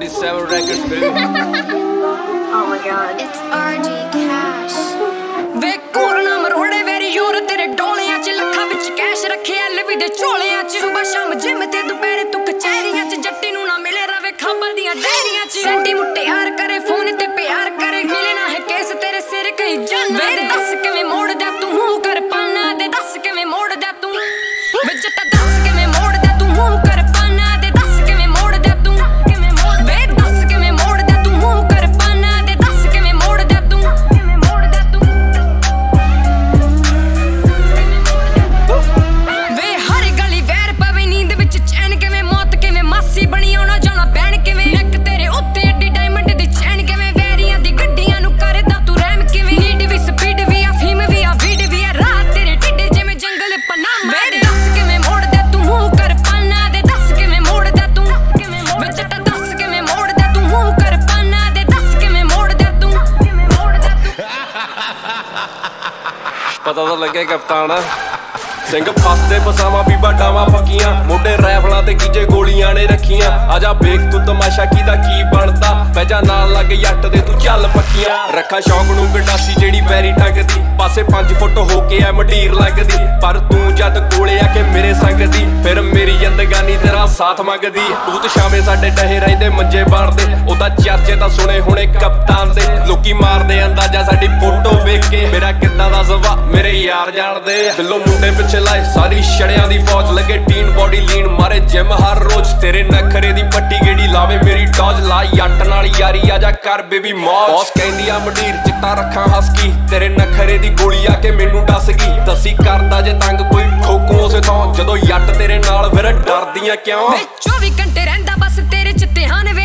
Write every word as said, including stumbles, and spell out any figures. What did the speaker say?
forty-seven records, baby. Oh my god. It's R J Cash. ਵੇ ਕੋਰਨਾ ਮਰੋੜੇ ਵੇਰੀ ਯੂਰ ਤੇਰੇ ਡੋਲਿਆਂ ਚ ਲੱਖਾਂ ਵਿੱਚ ਕੈਸ਼ ਰੱਖੇ ਐਲਵੀ ਦੇ ਝੋਲਿਆਂ ਚ ਸੁਬਾ ਸ਼ਾਮ ਜਿਮ ਤੇ ਦੁਪਹਿਰੇ ਤੂੰ ਕਚਹਿਰੀਆਂ ਚ ਜੱਟੀ ਨੂੰ ਨਾ ਮਿਲੇ ਰਵੇ ਖਾਬਾਂ ਦੀਆਂ ਡੈਰੀਆਂ ਚ ਸੈਂਟੀ ਮੁੱਟਿਆਰ ਕਰੇ ਫੋਨ ਤੇ ਪਿਆਰ ਕਰੇ ਮਿਲੇ ਨਾ ਹੈ ਕੇਸ ਤੇਰੇ ਸਿਰ ਕਈ ਜਾਨਾਂ ਦੇ ਦੱਸ ਕਿਵੇਂ ਮੋੜਦਾ ਤੂੰ ਮੂੰਹ ਕਰ ਪਾਨਾ ਦੇ ਦੱਸ ਕਿਵੇਂ ਮੋੜਦਾ ਤੂੰ ਵੇ ਜੱਟਾ ਦੱਸ ਕਿਵੇਂ ਮੋੜਦਾ ਤੂੰ ਮੂੰਹ ਕਰ ਪਾਨਾ ਦੇ ਦੱਸ ਕਿਵੇਂ ਮੋੜਦਾ ਤੂੰ ਕਿਵੇਂ ਮੋੜ ਵੇ ਦੱਸ ਕਿਵੇਂ ਮੋੜਦਾ ਤੂੰ ਮੂੰਹ ਕਰ ਪਾਨਾ ਦੇ ਦੱਸ ਕਿਵੇਂ ਮੋੜਦਾ ਤੂੰ ਕਿਵੇਂ ਮੋੜਦਾ ਤੂੰ ਵੇ ਹਰ ਗਲੀ ਵੈਰ ਪਵੇ ਨੀਂਦ ਵਿੱਚ ਚੈਨ ਕਿਵੇਂ ਮੌਤ ਕਿਵੇਂ ਮਾਸੀ ਬਣੀ ਆਉਣਾ ਜਾਣਾ ਬਹਿਣ ਕਿਵੇਂ ਨੱਕ ਤੇਰੇ ਉੱਤੇ ਐਡੀ ਡਾਇਮੰਡ ਦੀ ਚੈਨ ਕਿਵੇਂ ਵੈਰੀਆਂ ਦੀ ਗੱਡੀਆਂ ਨੂੰ ਕਰਦਾ ਤੂੰ ਰਹਿਮ ਕਿਵੇਂ ਨੀਡ ਵੀ ਸਪੀਡ ਵੀ ਆ ਫੀਮ ਵੀ ਆ ਵੀਡ ਵੀ ਆ ਰਾਤ ਤੇਰੇ ਢਿੱਡੇ ਜਿਵੇਂ ਜੰਗਲ ਪਨਾਮਾ ਵੇ ਦੱਸ ਕਿਵੇਂ ਮੋੜਦਾ ਤੂੰ ਮੂੰਹ ਕਰ ਪਾਨਾ ਦੇ ਦੱਸ ਕਿਵੇਂ ਮੋੜਦਾ ਤੂੰ ਕਿਵੇਂ ਮੋੜ ਜੱਟਾ ਦੱਸ ਕਿਵੇਂ ਮੋੜਦਾ ਤੂੰ ਮੂੰਹ ਕਰ ਪਾਨਾ ਦੇ ਦੱਸ ਕਿਵੇਂ ਮੋੜਦਾ ਤੂੰ ਕਿਵੇਂ ਮੋੜਦਾ ਤੂੰ ਪਤਾ ਤਾਂ ਲੱਗੇ ਕਪਤਾਨ ਸਿੰਘ ਫਸਦੇ ਬਸਾਵਾਂ ਵੀ ਬਾਡਾਵਾਂ ਪੱਕੀਆਂ ਮੋਢੇ ਰੈਫਲਾਂ ਤੇ ਕੀਜੇ ਗੋਲੀਆਂ ਨੇ ਰੱਖੀਆਂ ਆਜਾ ਵੇਖ ਤੂੰ ਤਮਾਸ਼ਾ ਕੀਦਾ ਕੀ ਬਣਦਾ ਪੈਜਾ ਨਾਲ ਲੱਗ ਜੱਟ ਦੇ ਤੂੰ ਚੱਲ ਪੱਕੀਆਂ ਰੱਖਾ ਸ਼ੌਕ ਨੂੰ ਗੰਡਾਸੀ ਜਿਹੜੀ ਵੈਰੀ ਟੰਗਦੀ ਪਾਸੇ ਪੰਜ ਫੁੱਟ ਹੋ ਕੇ ਐ ਮੰਡੀਰ ਲੱਗਦੀ ਪਰ ਤੂੰ ਜਦ ਕੋਲੇ ਆ ਕੇ ਮੇਰੇ ਸੰਗ ਦੀ ਫਿਰ ਮੇਰੀ ਜ਼ਿੰਦਗਾਨੀ ਤੇਰਾ ਸਾਥ ਮੰਗਦੀ ਤੂੰ ਤੇ ਸ਼ਾਮੇ ਸਾਡੇ ਡਹੇ ਰਹਿੰਦੇ ਮੰਜੇ ਬਾੜਦੇ ਉਹਦਾ ਚਰਚੇ ਤਾਂ ਸੁਣੇ ਹੁਣੇ ਕਪਤਾਨ ਦੇ ਲੋਕੀ ਮਾਰਦੇ ਅੰਦਾਜ਼ਾ ਸਾਡੀ ਫੋਟੋ ਵੇਖ ਕੇ ਮੇਰਾ ਕਿੱਦਾਂ ਦਾ ਸੁਭਾਅ ਮੇਰੇ ਯਾਰ ਜਾਣਦੇ ਬਿੱਲੋ ਮੁੰਡੇ ਪਿੱਛੇ ਲਾਏ ਸਾਰੀ ਛੜਿਆਂ ਦੀ ਫੌਜ ਲੱਗੇ ਟੀਨ ਬੋਡੀ ਲੀਨ ਮਾਰੇ ਜਿਮ ਹਰ ਰੋਜ਼ ਤੇਰੇ ਨਖਰੇ ਦੀ ਪੱਟੀ ਗੇੜੀ ਲਾਵੇ ਮੇਰੀ ਡੌਜ ਲਾ ਜੱਟ ਨਾਲ ਯਾਰੀ ਆਜਾ ਕਰ ਬੇਬੀ ਮੌਜ ਬੌਸ ਕਹਿੰਦੀ ਆ ਮੰਡੀਰ ਚਿੱਟਾ ਰੱਖਾਂ ਹਸਕੀ ਤੇਰੇ ਨਖਰੇ ਦੀ ਗੋਲੀ ਆ ਕੇ ਮੈਨੂੰ ਦੱਸ ਗਈ ਦੱਸੀ ਕਰਦਾ ਜੇ ਤੰਗ ਕੋਈ ਠੋਕੂ ਉਸੇ ਥਾਂ ਜਦੋਂ ਜੱਟ ਤੇਰੇ ਨਾਲ ਫਿਰ ਡਰਦੀਆਂ ਕਿਉਂ ਵੇ ਚੌਵੀ ਘੰਟੇ ਰਹਿੰਦਾ ਬਸ ਤੇਰੇ ਚ ਧਿਆਨ ਵੇ